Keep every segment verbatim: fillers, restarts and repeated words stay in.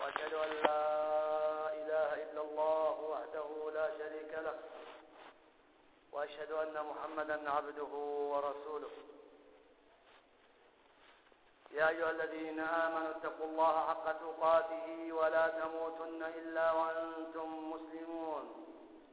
وأشهد أن لا إله إلا الله وحده لا شريك له وأشهد أن محمدا عبده ورسوله. يا أيها الذين آمنوا اتقوا الله حق تقاته ولا تموتن إلا وأنتم مسلمون.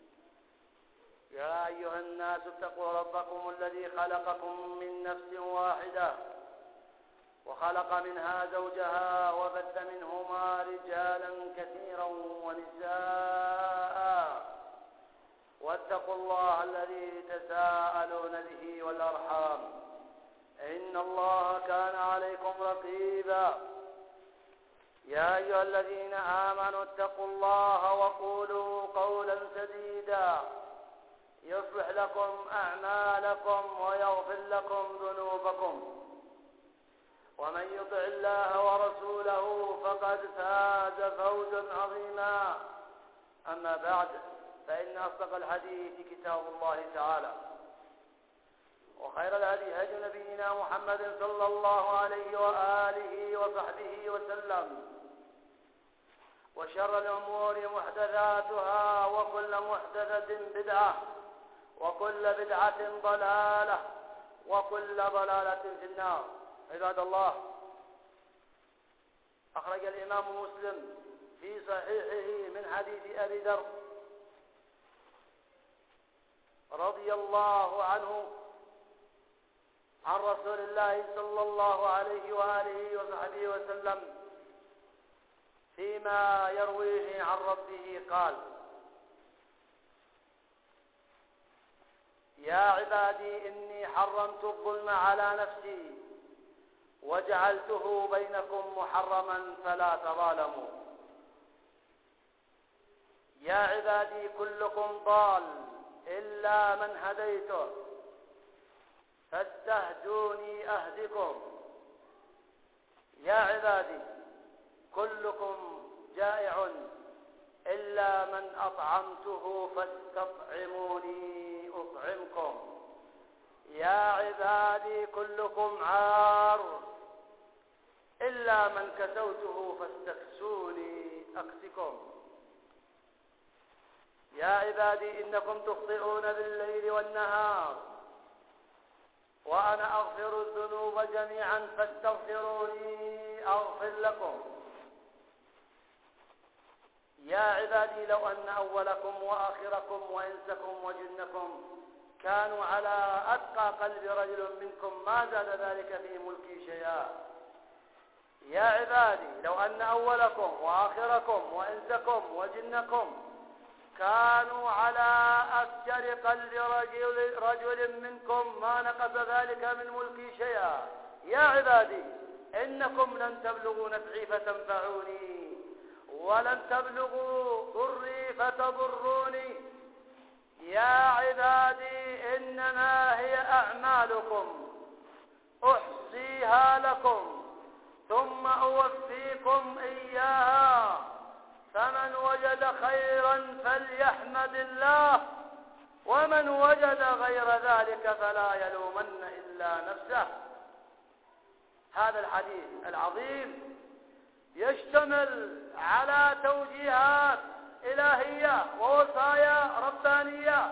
يا أيها الناس اتقوا ربكم الذي خلقكم من نفس واحدة وخلق منها زوجها وبث منهما رجالا كثيرا ونساء واتقوا الله الذي تساءلون به والأرحام إن الله كان عليكم رقيبا. يا أيها الذين آمنوا اتقوا الله وقولوا قولا سديدا يصلح لكم أعمالكم ويغفر لكم ذنوبكم ومن يطع الله ورسوله فقد فاز فوزا عظيما. أما بعد فإن أصدق الحديث كتاب الله تعالى وخير الهدي هدي نبينا محمد صلى الله عليه وآله وصحبه وسلم وشر الأمور محدثاتها وكل محدثة بدعة وكل بدعة ضلالة وكل ضلالة في النار. عباد الله، أخرج الإمام مسلم في صحيحه من حديث أبي ذر رضي الله عنه عن رسول الله صلى الله عليه وآله وصحبه وسلم فيما يرويه عن ربه قال: يا عبادي إني حرمت الظلم على نفسي وجعلته بينكم محرما فلا تظالموا. يا عبادي كلكم ضال إلا من هديته فاستهدوني أهدكم. يا عبادي كلكم جائع إلا من أطعمته فاستطعموني أطعمكم. يا عبادي كلكم عار إلا من كسوته فاستكسوني أكسكم. يا عبادي إنكم تخطئون بالليل والنهار وأنا أغفر الذنوب جميعا فاستغفروني أغفر لكم. يا عبادي لو أن أولكم وآخركم وإنسكم وجنكم كانوا على أتقى قلب رجل منكم ما زاد ذلك في ملكي شيئا. يا عبادي لو أن أولكم وآخركم وإنسكم وجنكم كانوا على أفجر قلب رجل, رجل منكم ما نقص ذلك من ملكي شيئا. يا عبادي إنكم لن تبلغوا نفعي فتنفعوني ولن تبلغوا ضري فتضروني. يا عبادي إنما هي أعمالكم أحصيها لكم ثم أوفيكم إياها فمن وجد خيرا فليحمد الله ومن وجد غير ذلك فلا يلومن إلا نفسه. هذا الحديث العظيم يشتمل على توجيهات إلهية ووصايا ربانية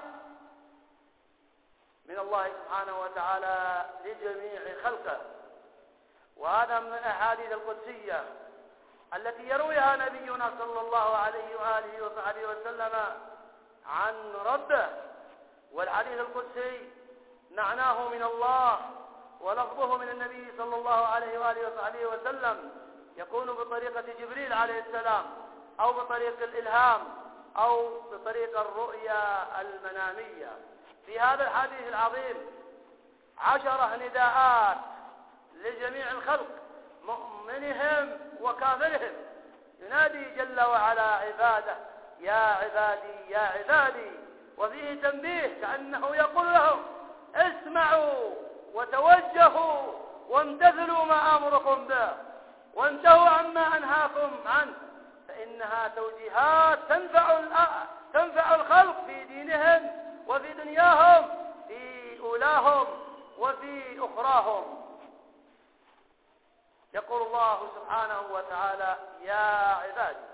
من الله سبحانه وتعالى لجميع خلقه، وهذا من الأحاديث القدسية التي يرويها نبينا صلى الله عليه وآله وصحبه وسلم عن ربه. والحديث القدسي معناه من الله ولفظه من النبي صلى الله عليه وآله وصحبه وسلم يكون بطريقة جبريل عليه السلام أو بطريق الإلهام أو بطريق الرؤيا المنامية. في هذا الحديث العظيم عشرة نداءات لجميع الخلق مؤمنهم وكافرهم، ينادي جل وعلا عباده يا عبادي يا عبادي، وفيه تنبيه كأنه يقول لهم اسمعوا وتوجهوا وامتثلوا ما أمركم به وانتهوا عما أنهاكم عنه، فإنها توجيهات تنفع تنفع الخلق في دينهم وفي دنياهم في أولاهم وفي أخراهم. يقول الله سبحانه وتعالى: يا عبادي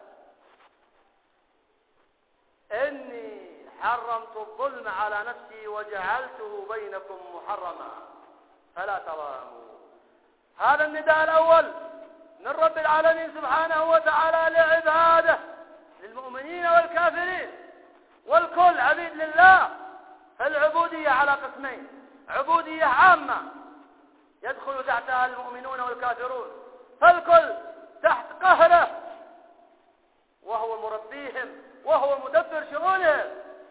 إني حرمت الظلم على نفسي وجعلته بينكم محرما فلا تظالموا. هذا النداء الأول من رب العالمين سبحانه وتعالى لعباده، للمؤمنين والكافرين، والكل عبيد لله. فالعبودية على قسمين: عبودية عامة يدخل تحتها المؤمنون والكافرون، فالكل تحت قهره، وهو مربيهم وهو مدبر شؤونهم،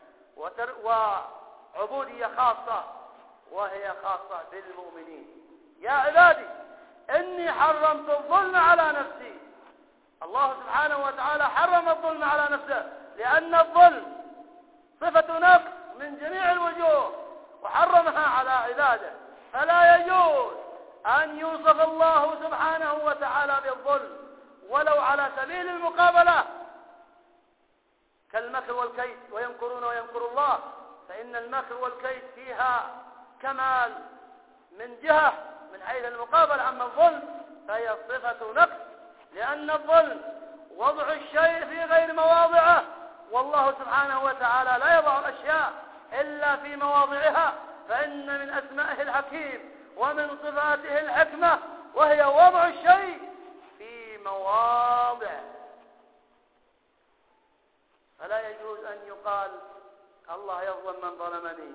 وعبودية خاصة وهي خاصة بالمؤمنين. يا عبادي إني حرمت الظلم على نفسي. الله سبحانه وتعالى حرم الظلم على نفسه، لأن الظلم صفة نقص من جميع الوجوه، وحرمها على عباده. فلا يجوز أن يوصف الله سبحانه وتعالى بالظلم ولو على سبيل المقابلة، كالمكر والكيد: ويمكرون ويمكر الله. فإن المكر والكيد فيها كمال من جهة من حيث المقابلة، أما الظلم فهي صفة نقص، لأن الظلم وضع الشيء في غير مواضعه، والله سبحانه وتعالى لا يضع الأشياء إلا في مواضعها. فإن من أسمائه الحكيم ومن صفاته الحكمة، وهي وضع الشيء في مواضعه. فلا يجوز أن يقال الله يظلم من ظلمني،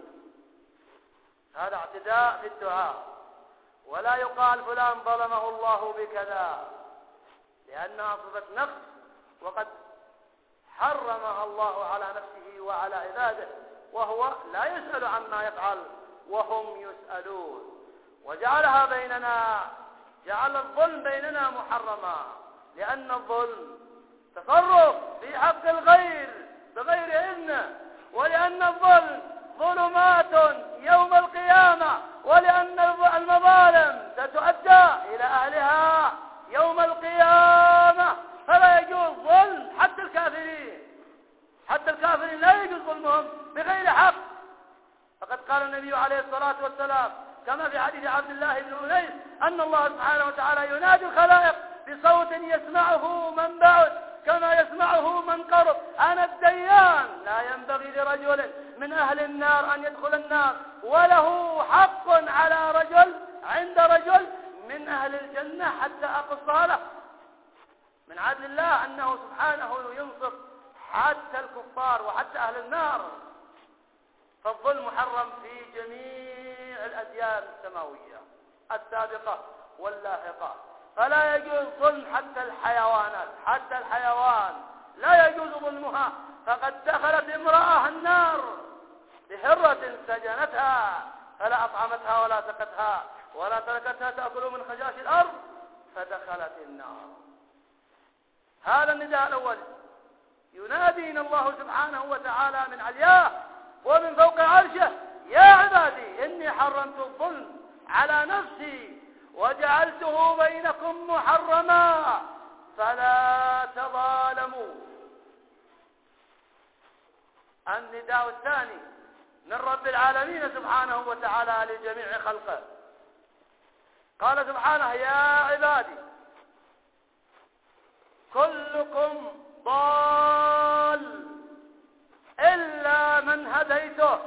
هذا اعتداء في الدعاء. ولا يقال فلان ظلمه الله بكذا، لأنها صفة نقص، وقد حرمها الله على نفسه وعلى عباده، وهو لا يسأل عما يفعل وهم يسألون. وجعلها بيننا، جعل الظلم بيننا محرما، لأن الظلم تصرف في حق الغير بغير إذنه، ولأن الظلم ظلمات يوم القيامة، ولأن المظالم ستؤدى إلى أهلها يوم القيامة. فلا يجوز ظلم حتى الكافرين، حتى الكافرين لا يجوز ظلمهم بغير حق. فقد قال النبي عليه الصلاة والسلام كما في حديث عبد الله بن أنيس أن الله سبحانه وتعالى ينادي الخلائق بصوت يسمعه من بعد كما يسمعه من قرب: أنا الديان، لا ينبغي لرجل من أهل النار أن يدخل النار وله حق على رجل عند رجل من أهل الجنة حتى أقصى له. من عدل الله أنه سبحانه ينصف حتى الكفار وحتى أهل النار. فالظلم محرم في جميع الأديان السماوية السابقة واللاحقة. فلا يجوز ظلم حتى الحيوانات، حتى الحيوان لا يجوز ظلمها. فقد دخلت امرأة النار بهرة سجنتها، فلا أطعمتها ولا سقتها ولا تركتها تأكل من خشاش الأرض، فدخلت النار. هذا النداء الأول ينادينا الله سبحانه وتعالى من علياه ومن فوق عرشه: يا عبادي إني حرمت الظلم على نفسي وجعلته بينكم محرما فلا تظالموا. النداء الثاني من رب العالمين سبحانه وتعالى لجميع خلقه، قال سبحانه: يا عبادي كلكم ضال إلا من هديته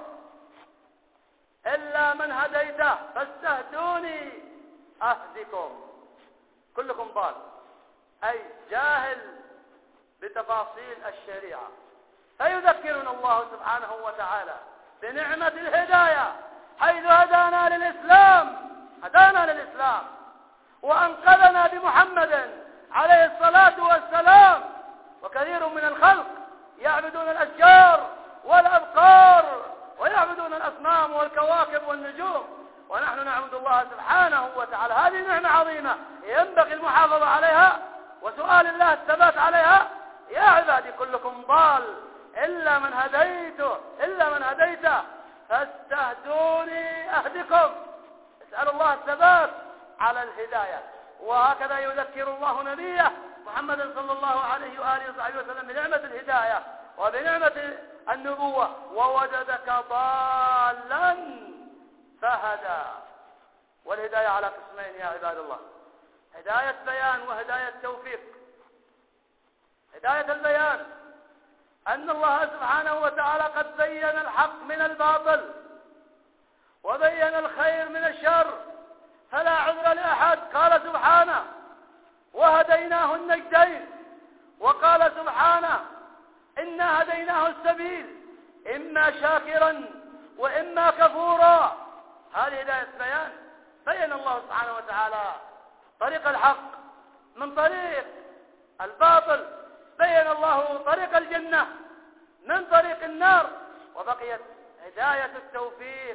إلا من هديته فاستهدوني أهدكم. كلكم ضال أي جاهل بتفاصيل الشريعة. فيذكرنا الله سبحانه وتعالى بنعمة الهداية، حيث هدانا للإسلام هدانا للإسلام وأنقذنا بمحمد عليه الصلاة والسلام. وكثير من الخلق يعبدون الأشجار والأبقار ويعبدون الأصنام والكواكب والنجوم، ونحن نعبد الله سبحانه وتعالى. هذه نعمة عظيمة ينبغي المحافظة عليها وسؤال الله الثبات عليها. يا عبادي كلكم ضال إلا من هديته إلا من هديته فاستهدوني أهدكم. اسأل الله الثبات على الهداية. وهكذا يذكر الله نبيه محمد صلى الله عليه وآله وصحبه وسلم بنعمة الهداية وبنعمة النبوة: ووجدك ضالا فهدى. والهداية على قسمين يا عباد الله: هداية بيان وهداية توفيق. هداية البيان أن الله سبحانه وتعالى قد بين الحق من الباطل وبين الخير من الشر، فلا عذر لأحد. قال سبحانه: وهديناه النجدين. وقال سبحانه: إنا هديناه السبيل إما شاكرا وإما كفورا. هذه هداية بيان. بين الله سبحانه وتعالى طريق الحق من طريق الباطل، بين الله طريق الجنة من طريق النار، وبقيت هداية التوفيق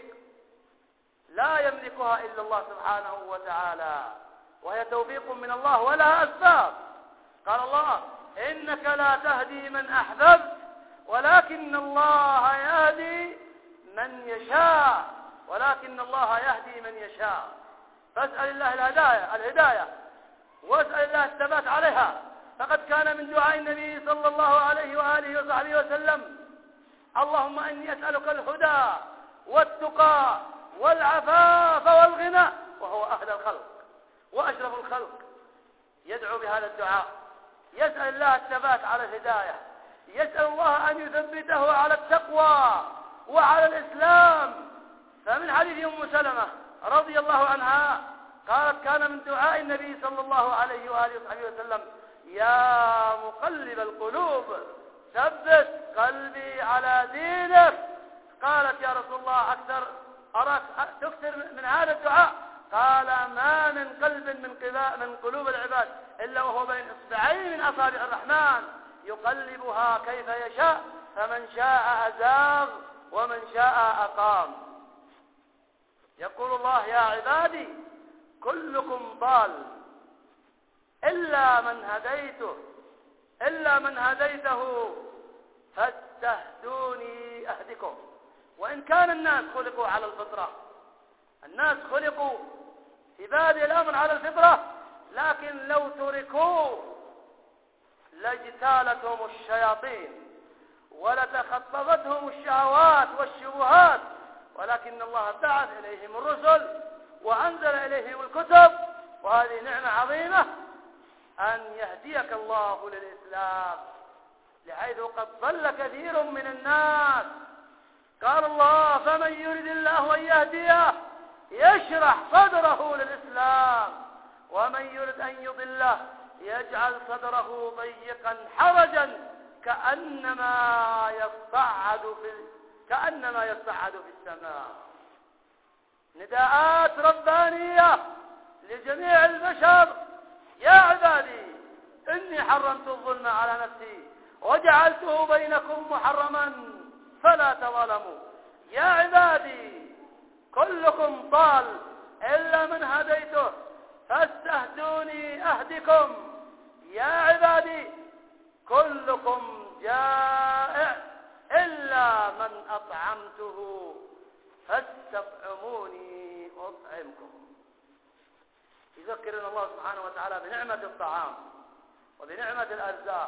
لا يملكها إلا الله سبحانه وتعالى، وهي توفيق من الله ولها أسباب. قال الله: إنك لا تهدي من أحببت ولكن الله يهدي من يشاء ولكن الله يهدي من يشاء. فاسأل الله الهداية الهداية واسأل الله الثبات عليها. فقد كان من دعاء النبي صلى الله عليه وآله وصحبه وسلم: اللهم إني أسألك الهدى والتقى والعفاف والغنى، وهو أهل الخلق وأشرف الخلق. يدعو بهذا الدعاء، يسأل الله الثبات على الهداية، يسأل الله أن يثبته على التقوى وعلى الإسلام. فمن حديث أم سلمة رضي الله عنها قالت: كان من دعاء النبي صلى الله عليه وآله وصحبه وسلم: يا مقلب القلوب ثبت قلبي على دينك. قالت: يا رسول الله أكثر أراك تكثر من هذا الدعاء. قال: ما من قلب من من قلوب العباد إلا وهو بين إصبعين من أصابع الرحمن يقلبها كيف يشاء، فمن شاء أزاغ ومن شاء أقام. يقول الله: يا عبادي كلكم ضال إلا من هديته إلا من هديته فاستهدوني أهدكم. وإن كان الناس خلقوا على الفطرة، الناس خلقوا في بادئ الأمر على الفطرة، لكن لو تركوا لاجتالتهم الشياطين ولتخطفتهم الشهوات والشبهات، ولكن الله بعث إليهم الرسل وأنزل إليهم الكتب، وهذه نعمة عظيمة أن يهديك الله للإسلام، لحيث قد ضل كثير من الناس. قال الله: فمن يرد الله أن يهديه يشرح صدره للإسلام، ومن يرد أن يضله يجعل صدره ضيقا حرجا كأنما يصعد في كأنما يصعد في السماء. نداءات ربانية لجميع البشر: يا عبادي إني حرمت الظلم على نفسي وجعلته بينكم محرما فلا تظلموا. يا عبادي كلكم ضال إلا من هديته فاستهدوني أهدكم. يا عبادي كلكم جائع إلا من أطعمته فاستطعموني أطعمكم. يذكرنا الله سبحانه وتعالى بنعمة الطعام وبنعمة الأرزاق.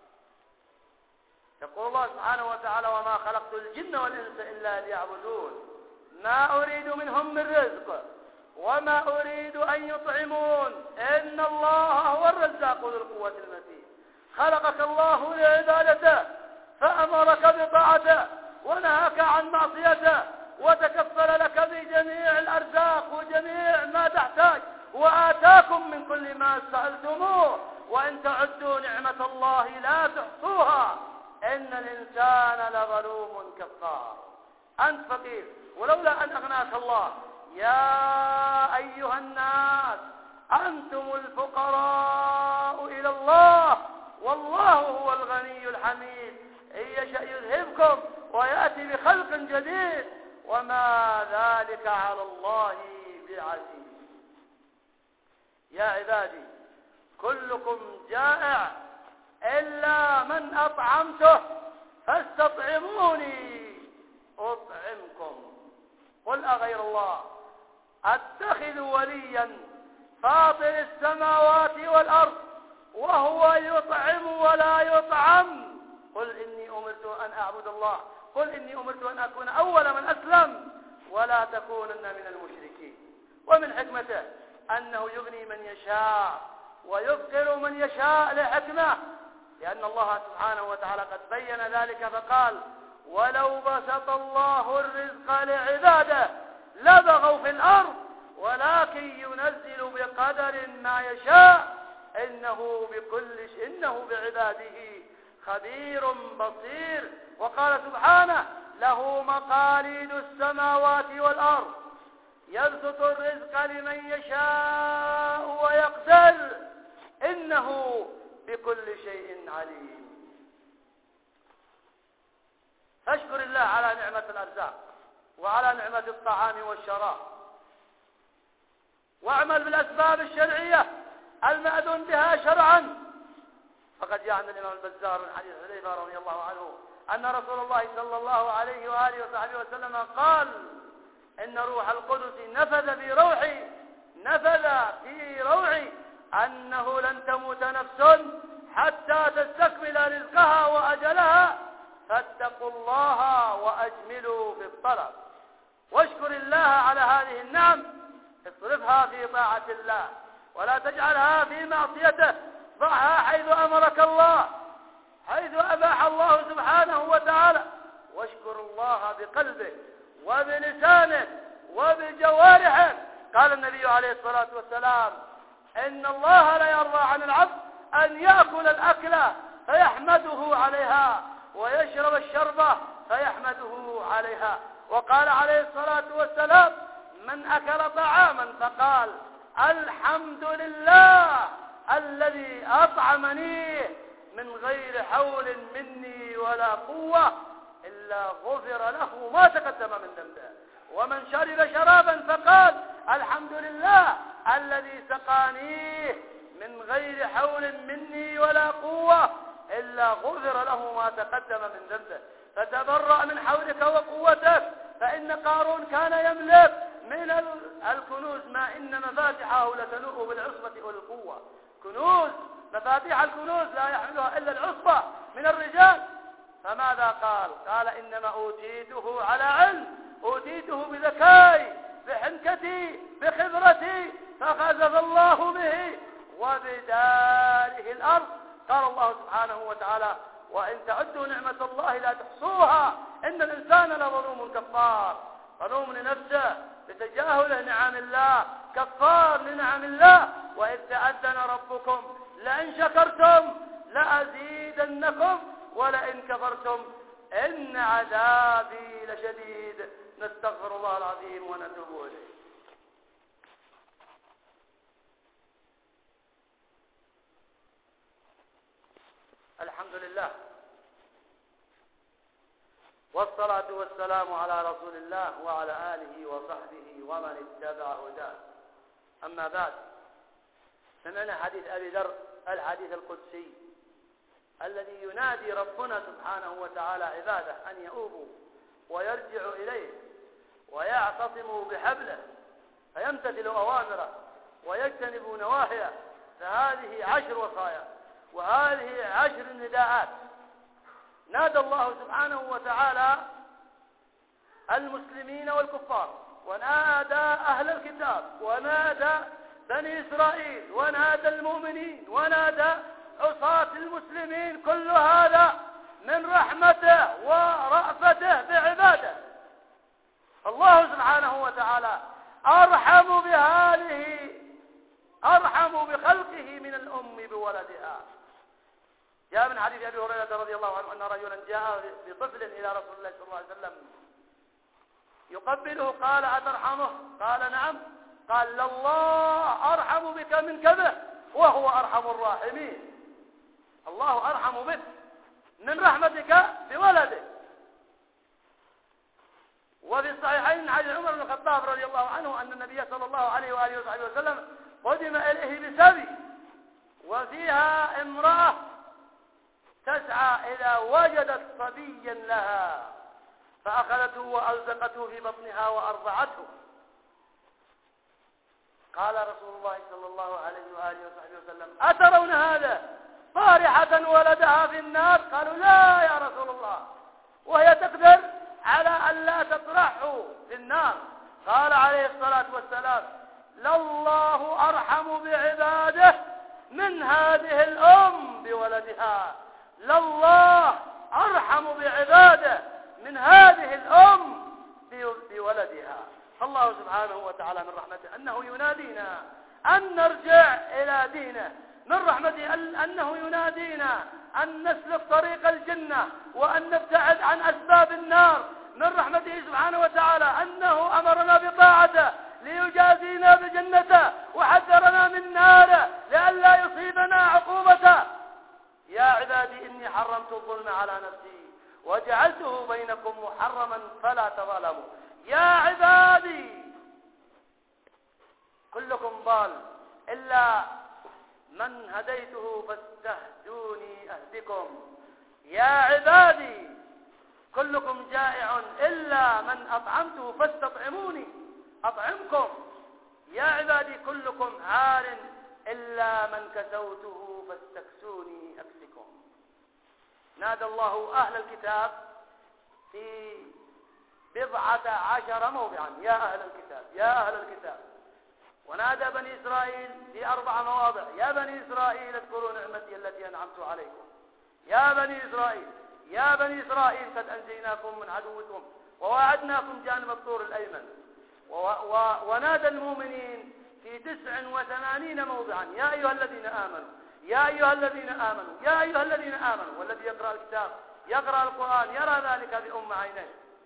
يقول الله سبحانه وتعالى: وما خلقت الجن والإنس إلا ليعبدون ما أريد منهم من رزق وما أريد أن يطعمون إن الله هو الرزاق ذو القوة المتين. خلقك الله لعبادته فأمرك بطاعته ونهاك عن معصيته، وتكفل لك بجميع الأرزاق وجميع ما تحتاج، وآتاكم من كل ما سألتموه، وإن تعدوا نعمة الله لا تحصوها إن الإنسان لظلوم كفار. أنت فقير ولولا أن أغناك الله. يا أيها الناس أنتم الفقراء إلى الله والله هو الغني الحميد، إن يشأ يذهبكم ويأتي بخلق جديد وما ذلك على الله بعزيز. يا عبادي كلكم جائع إلا من أطعمته فاستطعموني أطعمكم. قل أغير الله أتخذ وليا فاطر السماوات والأرض وهو يطعم ولا يطعم. قل إني أمرت أن أعبد الله قل إني أمرت أن أكون أول من أسلم ولا تكونن من المشركين. ومن حكمته أنه يغني من يشاء ويفقر من يشاء لحكمة، لأن الله سبحانه وتعالى قد بين ذلك فقال: ولو بسط الله الرزق لعباده لبغوا في الأرض ولكن ينزل بقدر ما يشاء إنه بكل شيء إنه بعباده خبير بصير. وقال سبحانه: له مقاليد السماوات والأرض يبسط الرزق لمن يشاء ويقدر إنه بكل شيء عليم. فاشكر الله على نعمة الأرزاق وعلى نعمة الطعام والشراب، واعمل بالأسباب الشرعية المأذون بها شرعا. فقد جاء عن الإمام البزار من حديث حذيفة رضي الله عنه أن رسول الله صلى الله عليه وآله وصحبه وسلم قال: إن روح القدس نفذ في روحي نفذ في روعي أنه لن تموت نفس حتى تستكمل رزقها وأجلها، فاتقوا الله وأجملوا في الطلب. واشكر الله على هذه النعم، اصرفها في طاعة الله ولا تجعلها في معصيته، ضعها حيث أمرك الله، حيث أباح الله سبحانه وتعالى. واشكر الله بقلبه وبلسانه وبجوارحه. قال النبي عليه الصلاة والسلام: إن الله لا يرضى عن العبد أن يأكل الأكلة فيحمده عليها ويشرب الشربة فيحمده عليها. وقال عليه الصلاة والسلام: من أكل طعاما فقال: الحمد لله الذي أطعمني من غير حول مني ولا قوة إلا غفر له ما تقدم من ذنبه. ومن شرب شرابا فقال: الحمد لله الذي سقانيه من غير حول مني ولا قوة إلا غفر له ما تقدم من ذنبه. فتبرأ من حولك وقوتك، فإن قارون كان يملك من الكنوز ما إن مفاتحه لتنوء بالعصبة والقوة. كنوز، مفاتيح الكنوز لا يحملها إلا العصبة من الرجال. فماذا قال؟ قال: إنما أوتيته على علم، أوتيته بذكائي بحنكتي بخبرتي، فخزف الله به وبداره الأرض. قال الله سبحانه وتعالى: وإن تعدوا نعمة الله لا تحصوها إن الإنسان لظلوم كفار. ظلوم لنفسه لتجاهله نعم الله، كفار لنعم الله. وإذ تأذن ربكم لئن شكرتم لأزيدنكم ولئن كفرتم إن عذابي لشديد. نستغفر الله العظيم ونتوب إليه. الحمد لله والصلاة والسلام على رسول الله وعلى آله وصحبه ومن اتبع هداه. أما بعد، سمعنا حديث أبي ذر الحديث القدسي الذي ينادي ربنا سبحانه وتعالى عباده أن يؤوبوا ويرجعوا إليه ويعتصموا بحبله فيمتثلوا أوامره ويجتنبوا نواهيه. فهذه عشر وصايا وهذه عشر نداءات. نادى الله سبحانه وتعالى المسلمين والكفار، ونادى أهل الكتاب، ونادى بني إسرائيل، ونادى المؤمنين، ونادى عصاة المسلمين. كل هذا من رحمته ورأفته بعباده. الله سبحانه وتعالى أرحم بهذه أرحم بخلقه من الأم بولدها. جاء من حديث أبي هريرة رضي الله عنه أن رجلا جاء بطفل إلى رسول الله صلى الله عليه وسلم يقبله، قال: أترحمه؟ قال: نعم. قال: الله أرحم بك من كذا وهو أرحم الراحمين. الله أرحم بك من رحمتك بولدك. وفي الصحيحين عن عمر بن الخطاب رضي الله عنه أن النبي صلى الله عليه وآله وصحبه وسلم قدم إليه بسبي وفيها امرأة تسعى إذا وجدت صبيا لها فأخذته وألزقته في بطنها وأرضعته. قال رسول الله صلى الله عليه وآله وصحبه وسلم: أترون هذا؟ طارحة ولدها في النار. قالوا: لا يا رسول الله، وهي تقدر على أن لا تطرحه في النار. قال عليه الصلاة والسلام: لله أرحم بعباده من هذه الأم بولدها. لله أرحم بعباده من هذه الأم بولدها. الله سبحانه وتعالى من رحمته أنه ينادينا أن نرجع إلى دينه، من رحمته أنه ينادينا أن نسلك طريق الجنة وأن نبتعد عن أسباب النار، من رحمته سبحانه وتعالى أنه أمرنا بطاعته ليجازينا بجنته وحذرنا من ناره لئلا يصيبنا عقوبته. يا عبادي إني حرمت الظلم على نفسي وجعلته بينكم محرما فلا تظالموا. يا عبادي كلكم ضال إلا من هديته فاستهدوني أهدكم. يا عبادي كلكم جائع إلا من أطعمته فاستطعموني أطعمكم. يا عبادي كلكم عار إلا من كسوته فاستكسوني أكسكم. نادى الله أهل الكتاب في بضعة عشر موضعا يا أهل الكتاب يا أهل الكتاب، ونادى بني إسرائيل في أربع مواضع يا بني إسرائيل اذكروا نعمتي التي أنعمت عليكم. يا بني إسرائيل يا بني إسرائيل قد أنجيناكم من عدوكم وواعدناكم جانب الطور الأيمن. ونادى المؤمنين في تسع وثمانين موضعا يا أيها الذين آمنوا يا أيها الذين آمنوا يا أيها الذين آمنوا. والذي يقرأ الكتاب يقرأ القرآن يرى ذلك بأم عينيه.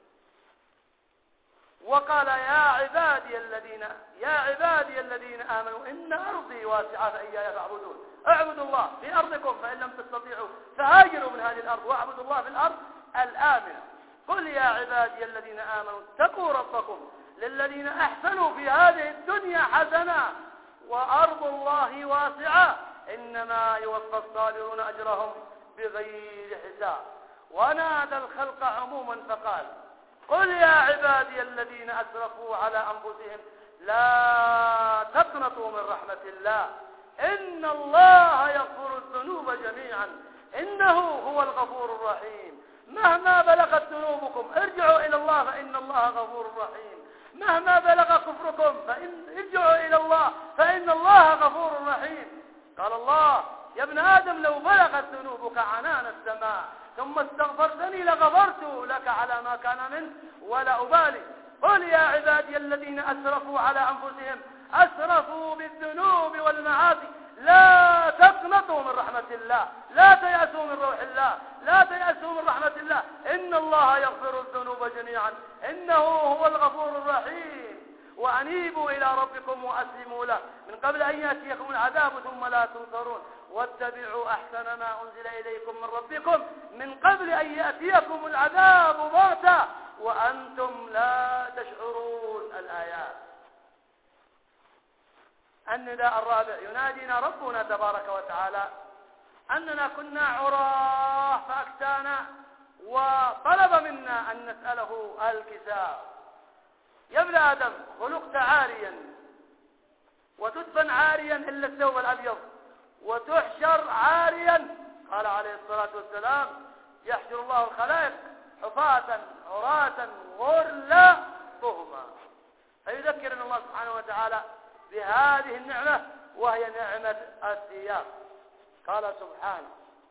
وقال يا عبادي الذين يا عبادي الذين آمنوا إن أرضي واسعة فإياي فاعبدون. اعبدوا الله في أرضكم فإن لم تستطيعوا فهاجروا من هذه الأرض واعبدوا الله في الأرض الآمنة. قل يا عبادي الذين آمنوا اتقوا ربكم للذين أحسنوا في هذه الدنيا حسنة وأرض الله واسعة إنما يوفى الصابرون أجرهم بغير حساب. ونادى الخلق عموما فقال قل يا عبادي الذين أسرفوا على أنفسهم لا تقنطوا من رحمة الله إن الله يغفر الذنوب جميعا إنه هو الغفور الرحيم. مهما بلغت ذنوبكم ارجعوا إلى الله فإن الله غفور رحيم. مهما بلغ كفركم فإن ارجعوا إلى الله فإن الله غفور رحيم. قال الله يا ابن آدم لو بلغت ذنوبك عنان السماء ثم استغفرتني لغفرت لك على ما كان منه ولا أبالي. قل يا عبادي الذين أسرفوا على أنفسهم أسرفوا بالذنوب والمعاصي لا تقنطوا من رحمة الله لا تيأسوا من روح الله لا تيأسوا من رحمة الله إن الله يغفر الذنوب جميعا إنه هو الغفور الرحيم. وأنيبوا إلى ربكم وأسلموا له من قبل أن يأتيكم العذاب ثم لا تنصرون واتبعوا أحسن ما أنزل إليكم من ربكم من قبل أن يأتيكم العذاب بغتة وأنتم لا تشعرون. الآيات. النداء الرابع ينادينا ربنا تبارك وتعالى أننا كنا عراه فأكتانا وطلب منا أن نسأله الكساء. يا ابن آدم خلقت عاريا وتدفن عاريا إلا الثوب الأبيض وتحشر عاريا. قال عليه الصلاة والسلام يحشر الله الخلائق حفاة عراة غرلا طهما. فيذكرنا الله سبحانه وتعالى بهذه النعمة وهي نعمة الثياب. قال سبحانه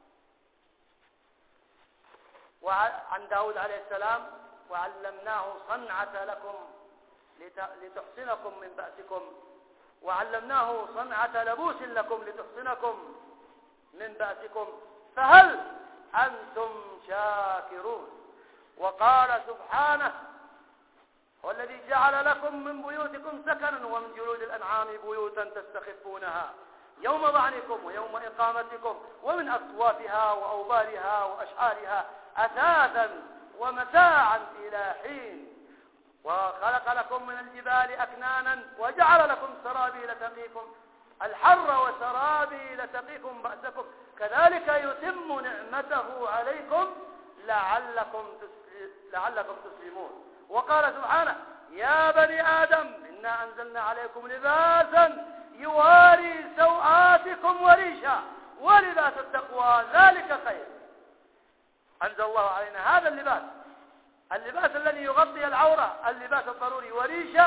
وعن داود عليه السلام وعلمناه صنعة لكم لتحصنكم من بأسكم وعلمناه صنعة لبوس لكم لتحصنكم من بأسكم فهل أنتم شاكرون. وقال سبحانه والذي جعل لكم من بيوتكم سكنا ومن جلود الأنعام بيوتا تستخفونها يوم ظعنكم ويوم إقامتكم ومن أصوافها وأوبارها وأشعارها أثاثا ومتاعا إلى حين. وخلق لكم من الجبال أكنانا وجعل لكم سرابيل تقيكم الحر وسرابيل تقيكم بأسكم كذلك يتم نعمته عليكم لعلكم لعلكم تسلمون. وقال سبحانه يا بني آدم إنا أنزلنا عليكم لباسا يواري سوآتكم وريشا ولباس التقوى ذلك خير. أنزل الله علينا هذا اللباس اللباس الذي يغطي العورة اللباس الضروري وريشا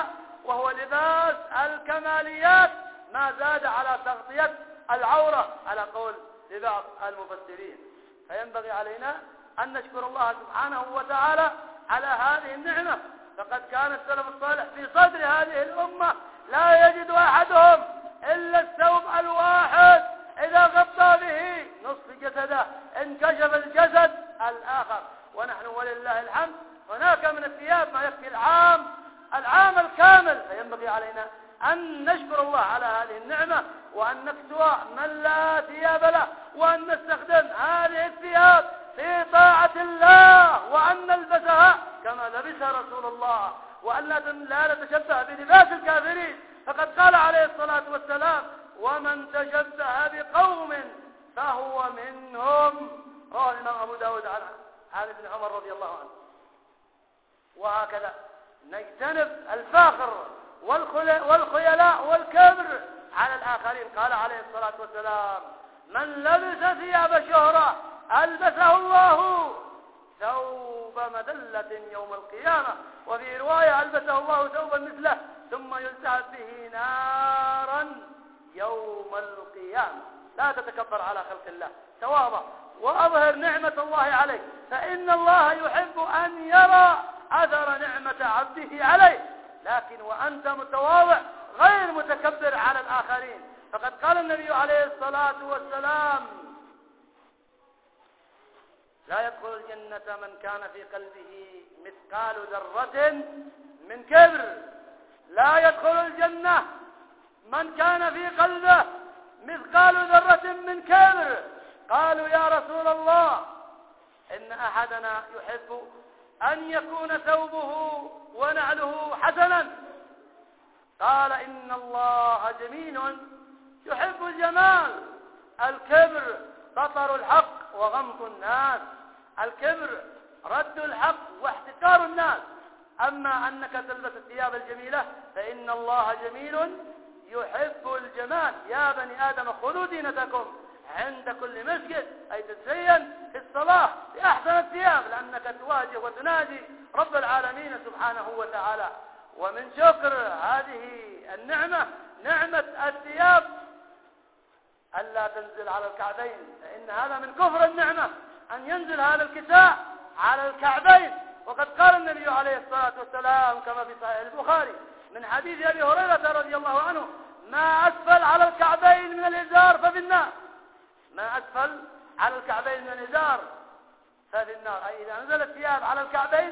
وهو لباس الكماليات ما زاد على تغطية العورة على قول لبعض المفسرين. فينبغي علينا أن نشكر الله سبحانه وتعالى على هذه النعمة. فقد كان السلف الصالح في صدر هذه الأمة لا يجد أحدهم إلا الثوب الواحد إذا غطى به نصف جسده انكشف الجسد الآخر. ونحن ولله الحمد هناك من الثياب ما يكفي العام العام الكامل. فينبغي علينا أن نشكر الله على هذه النعمة، وأن نكسو من لا ثياب له، وأن نستخدم هذه الثياب في طاعة الله، وأن نلبسها كما لبسها رسول الله، وأن لا نتشبه بلباس الكافرين. فقد قال عليه الصلاة والسلام: ومن تشبه بقوم فهو منهم. رواه الإمام أبو داود عن ابن عمر رضي الله عنه. وهكذا نجتنب الفاخر والخيلاء والكبر على الآخرين. قال عليه الصلاة والسلام: من لبس ثياب شهرة ألبسه الله ثوب مذلة يوم القيامة، وفي رواية: ألبسه الله ثوبا مثله ثم يلتهب به نارا يوم القيامة. لا تتكبر على خلق الله، تواضع وأظهر نعمة الله عليك، فإن الله يحب أن يرى أثر نعمة عبده عليه، لكن وأنت متواضع غير متكبر على الآخرين. فقد قال النبي عليه الصلاة والسلام: لا يدخل الجنة من كان في قلبه مثقال ذرة من كبر. لا يدخل الجنة من كان في قلبه مثقال ذرة من كبر. قالوا: يا رسول الله، إن أحدنا يحب أن يكون ثوبه ونعله حسنا. قال: إن الله جميل يحب الجمال. الكبر بطر الحق وغمط الناس. الكبر رد الحق واحتكار الناس. أما أنك تلبس الثياب الجميلة فإن الله جميل يحب الجمال. يا بني آدم خذوا زينتكم عند كل مسجد، أي تتزين في الصلاة بأحسن الثياب، لأنك تواجه وتنادي رب العالمين سبحانه وتعالى. ومن شكر هذه النعمة نعمة الثياب ألا تنزل على الكعبين، فإن هذا من كفر النعمة أن ينزل هذا الكساء على الكعبين. وقد قال النبي عليه الصلاة والسلام كما في صحيح البخاري من حديث أبي هريرة رضي الله عنه: ما أسفل على الكعبين من الإزار ففي النار. ما أسفل على الكعبين من الإزار ففي النار، أي إذا نزل الثياب على الكعبين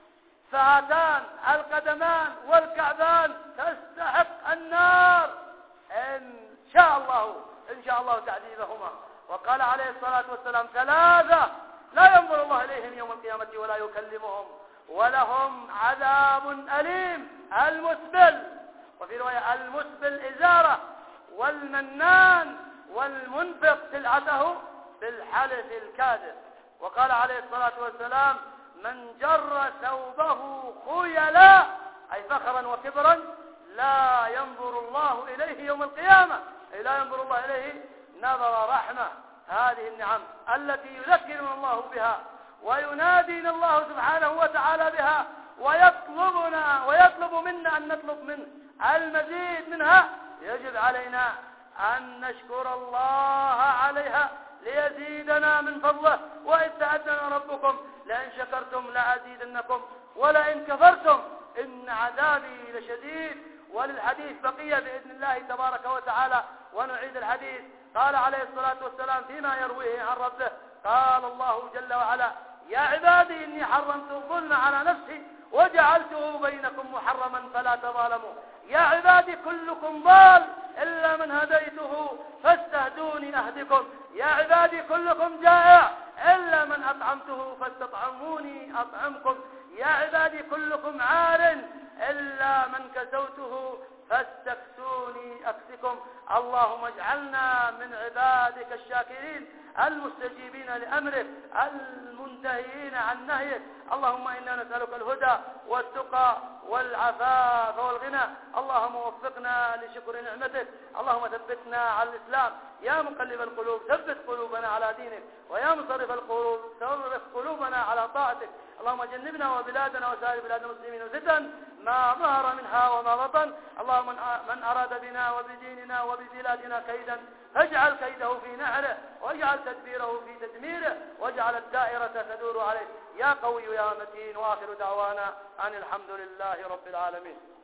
فهاتان القدمان والكعبان تستحق النار إن شاء الله إن شاء الله تعذيبهما. وقال عليه الصلاة والسلام: ثلاثة لا ينظر الله إليهم يوم القيامة ولا يكلمهم ولهم عذاب أليم: المسبل، وفي رواية المسبل إزارة، والمنان، والمنفق سلعته بالحلف الكاذب. وقال عليه الصلاة والسلام: من جر ثوبه خيلا، أي فخرا وكبرا، لا ينظر الله إليه يوم القيامة، أي لا ينظر الله إليه نظر رحمة. هذه النعم التي يذكرنا الله بها وينادينا الله سبحانه وتعالى بها، ويطلبنا ويطلب منا أن نطلب منه المزيد منها، يجب علينا أن نشكر الله عليها ليزيدنا من فضله. وإذ تأذن ربكم لئن شكرتم لأزيدنكم ولئن كفرتم إن عذابي لشديد. وللحديث بقية بإذن الله تبارك وتعالى، ونعيد الحديث. قال عليه الصلاة والسلام فيما يرويه عن ربه: قال الله جل وعلا: يا عبادي إني حرمت الظلم على نفسي وجعلته بينكم محرما فلا تظالموا. يا عبادي كلكم ضال إلا من هديته فاستهدوني أهدكم. يا عبادي كلكم جائع إلا من أطعمته فاستطعموني أطعمكم. يا عبادي كلكم عار إلا من كسوته فاستكسوني أكسكم. اللهم اجعلنا من عبادك الشاكرين المستجيبين لأمرك المنتهيين عن نهيك. اللهم إنا نسألك الهدى والتقى والعفاف والغنى. اللهم وفقنا لشكر نعمتك. اللهم ثبتنا على الإسلام. يا مقلب القلوب ثبت قلوبنا على دينك، ويا مصرف القلوب صرف قلوبنا على طاعتك. اللهم جنبنا وبلادنا وسائر بلاد المسلمين الفتن ما ظهر منها وما بطن. اللهم من أراد بنا وبديننا وببلادنا كيدا فاجعل كيده في نحره واجعل تدبيره في تدميره واجعل الدائرة تدور عليه يا قوي يا متين. وآخر دعوانا أن الحمد لله رب العالمين.